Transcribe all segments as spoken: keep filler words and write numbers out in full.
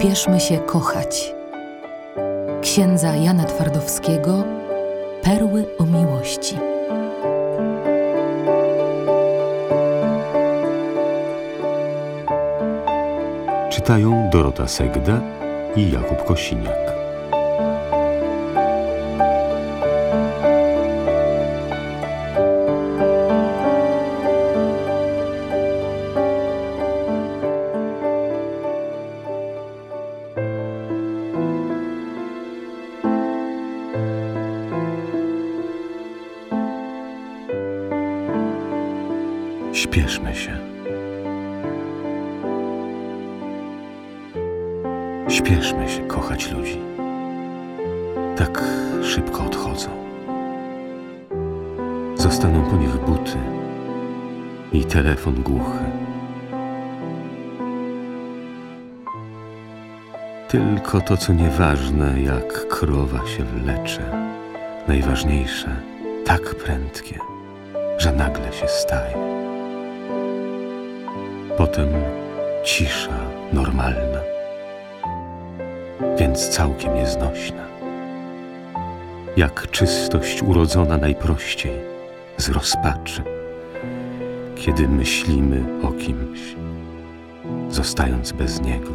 Śpieszmy się kochać. Księdza Jana Twardowskiego Perły o miłości. Czytają Dorota Segda i Jakub Kosiniak. Śpieszmy się. Śpieszmy się kochać ludzi. Tak szybko odchodzą. Zostaną po nich buty i telefon głuchy. Tylko to, co nieważne, jak krowa się wlecze. Najważniejsze, tak prędkie, że nagle się staje. Potem cisza normalna, więc całkiem nieznośna. Jak czystość urodzona najprościej z rozpaczy, kiedy myślimy o kimś, zostając bez niego.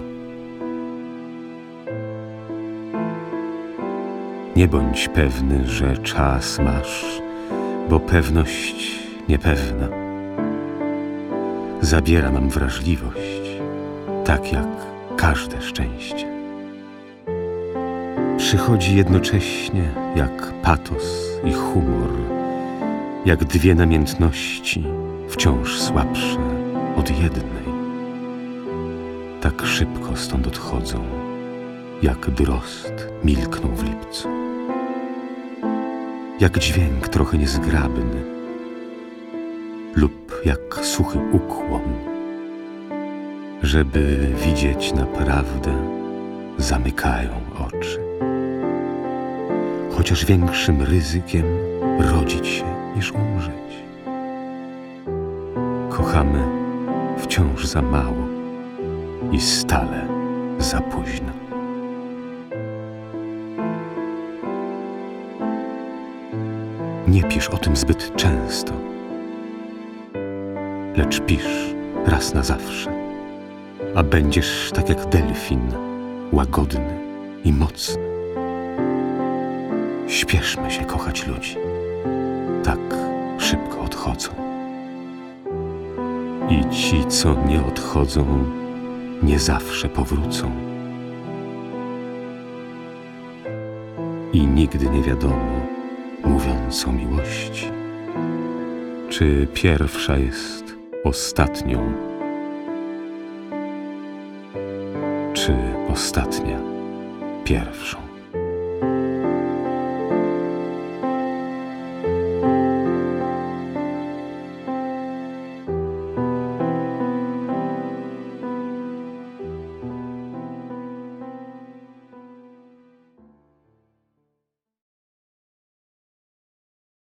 Nie bądź pewny, że czas masz, bo pewność niepewna zabiera nam wrażliwość, tak jak każde szczęście. Przychodzi jednocześnie jak patos i humor, jak dwie namiętności, wciąż słabsze od jednej. Tak szybko stąd odchodzą, jak drozd milkną w lipcu. Jak dźwięk trochę niezgrabny lub jak suchy ukłon. Żeby widzieć naprawdę, zamykają oczy. Chociaż większym ryzykiem rodzić się niż umrzeć. Kochamy wciąż za mało i stale za późno. Nie pisz o tym zbyt często, lecz pisz raz na zawsze, a będziesz tak jak delfin, łagodny i mocny. Śpieszmy się kochać ludzi, tak szybko odchodzą. I ci, co nie odchodzą, nie zawsze powrócą. I nigdy nie wiadomo, mówiąc o miłości, czy pierwsza jest ostatnią, czy ostatnia pierwszą.